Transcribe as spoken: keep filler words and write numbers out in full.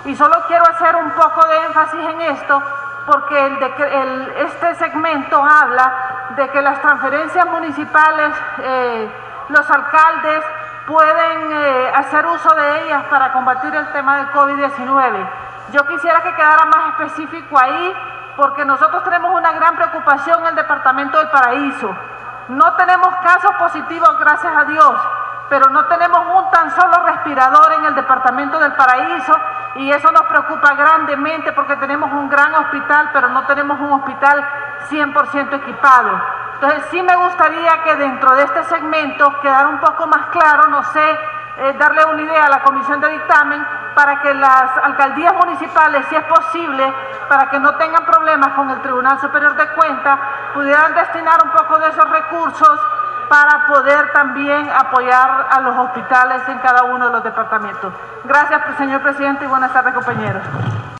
Y solo quiero hacer un poco de énfasis en esto, porque el de, el, este segmento habla de que las transferencias municipales, eh, los alcaldes pueden eh, hacer uso de ellas para combatir el tema del COVID diecinueve. Yo quisiera que quedara más específico ahí, porque nosotros tenemos una gran preocupación en el departamento del Paraíso. No tenemos casos positivos, gracias a Dios, pero no tenemos un tan solo respirador en el departamento del Paraíso, y eso nos preocupa grandemente porque tenemos un gran hospital, pero no tenemos un hospital cien por ciento equipado. Entonces sí me gustaría que dentro de este segmento quedara un poco más claro, no sé, eh, darle una idea a la comisión de dictamen para que las alcaldías municipales, si es posible, para que no tengan problemas con el Tribunal Superior de Cuentas, pudieran destinar un poco de esos recursos para poder también apoyar a los hospitales en cada uno de los departamentos. Gracias, señor presidente, y buenas tardes, compañeros.